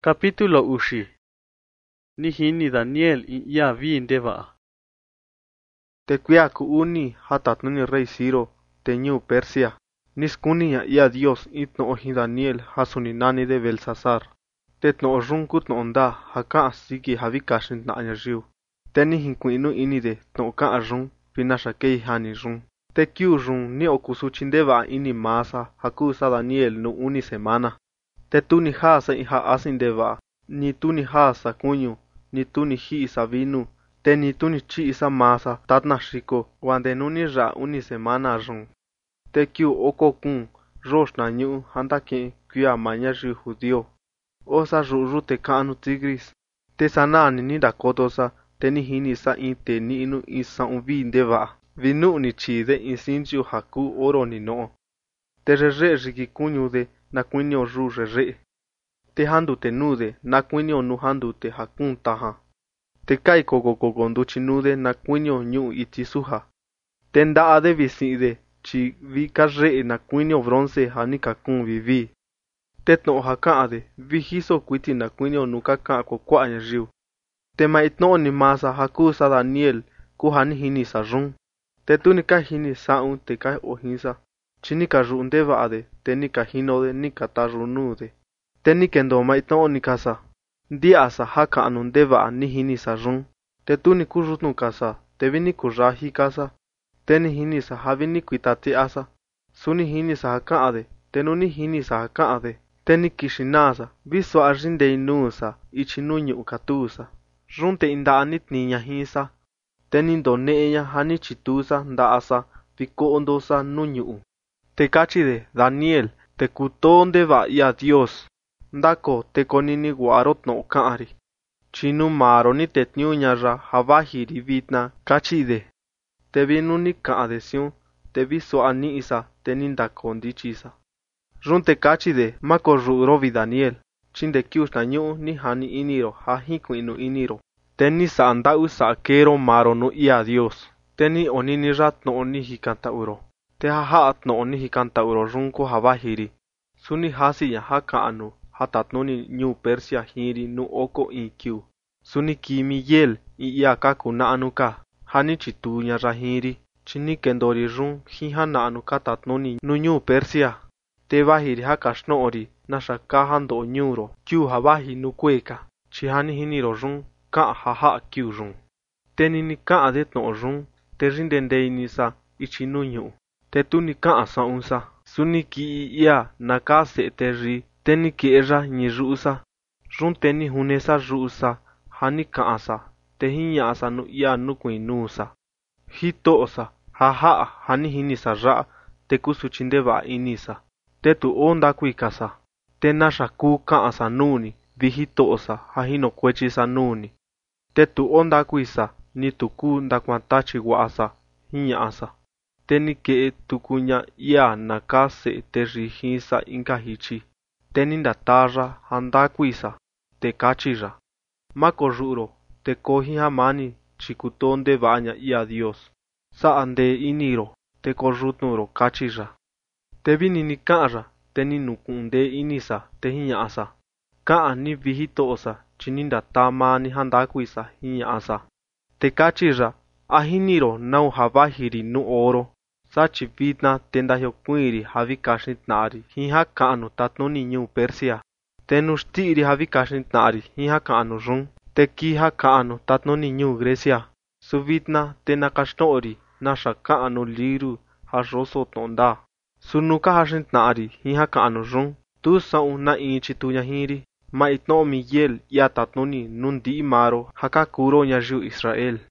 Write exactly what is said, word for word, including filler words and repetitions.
Capítulo ushi. Nihini Daniel in ia viindeva. Te cuia kuuni hatatnuni rey Ciro, te ñu Persia. Niskuni ya ia Dios itno ohi Daniel hasuni nani de Belsasar. Te tno ojun no onda haka siki havikashin na anyashiu. Te ni hinkuinu inide tno ka ajun pinasha kei hani jun. Te kiu jun ni okusuchindeva ini masa hakusa Daniel no uni semana. Te tu ni hasa iha asindeva, ni tu ni hasa kunyu, ni tu ni hi isa vinu, te ni tu ni chi isa masa tatna shiko, wande nuni ra uni semana jun. Te kiu oko kun, rosh na nyu handa ke kuya manya ju judio. Osa ru te kanu tigris. Te sana ni ni dakotosa, te ni hini sa in te ni inu isa unvi ndeva. Vinu ni chi de insinju haku oro ni no. Te re re riki kunyu de na kuinio ru re re. Te handu te nude na kuinio nu handu te hakun taha. Te kai koko koko nduchi nude na kuinio nyu itisuha. Te ndaa de viside chi vi ka re na kuinio bronce hanika kun vivi. Te tno haka de vi hiso kuiti na kuinio nu kaka ko kwa nyajiu. Te maitno ni masa haku sa Daniel ku hani hini sa run. Te tu ni ka hini sa un te ka ohinsa. Chini ka ruundeva ade, te ni ka hinode ni ka tarunude. Te ni kendo maitno ni kasa. Di asa haka anundeva ni hini sa run. Te tu ni kurutnu kasa, te vini kurahi kasa. Te ni hini sa havini kuitati asa. Suni hini sa haka ade, te nu ni hini sa haka ade. Te ni kishinasa, viso arinde inusa, ichinunyu ukatusa. Run te inda anit niña hisa. Te ni ndoneña hani chitusa nda asa, viko ondosa nunyu. Te cachide, Daniel, te kutonde va ia Dios. Ndako te konini guarot no kaari. Chinu maro ni te tnyuña ra havahiri vitna cachide. Te vinuni ka adesiun, te viso ani isa, te nindako ndichisa. Run te cachide, mako rovi Daniel. Chinde kius na nyu ni hani iniro, hahiku inu iniro. Te ni sa andau sa kero maro no ia Dios. Te ni onini rat no oni hikanta uro. Te hahaat no oni hikanta uro runko havahiri. Suni hasi ya haka anu, hatatnuni nyu Persia hiri nu oko ikiu. Suni kimi yel i ia kaku na anuka, hani chitunya rahiri. Chini kendori run hiha na anuka tatnuni nu nyu Persia. Te vahiri haka shnoori, nasha kahando nyuro, kiu havahi nu kueka. Chihani hiniro run, ka haha kiu run. Te nini ka adetno run, te rindendei nisa ichinu nyu. Te tu ni ka asa unsa. Suni ki ia na ka se te ri. Te ni ki era ni ruusa. Run te ni hunesa ruusa. Hani ka asa. Te hinya asa nu ia nukui nuusa. Hito osa. Haha hani hinisa ra. Te kusuchindeva inisa. Te tu onda kuikasa. Te nasha ku ka asa nuni. Vihito osa. Hahino kwechisa nuni. Te tu onda kuisa. Ni tu ku ndakwantachi wa asa. Hinya asa. Te ni ke tukunya ia na kase te rihisa inkahichi. Te ni ndatara handakuisa. Te kachira. Mako ruro. Te kohi hamani chikutonde vanya ia Dios. Sa ande iniro. Te korutnuro kachira. Te vini ni kaara. Te ni nukunde inisa. Te hinya asa. Kaa ni vihito osa. Chininda tamani handakuisa hinya asa. Te kachira. Ahiniro nau havahiri nu oro. Sachi vidna tenda hiokuiri havikashnitnari. Hiha kaanu tatnuni nyu Persia. Te nustiri havikashnitnari. Hiha kaanu run. Te kiha kaanu tatnuni nyu Grecia. Suvidna te nakashnoori. Nasha kaanu liru haroso tonda. Sunuka hashnitnari. Hiha kaanu run. Tu saun na inchi tunya hiri. Ma itno Miguel ya tatnuni nundi maro hakakuro nyaju Israel.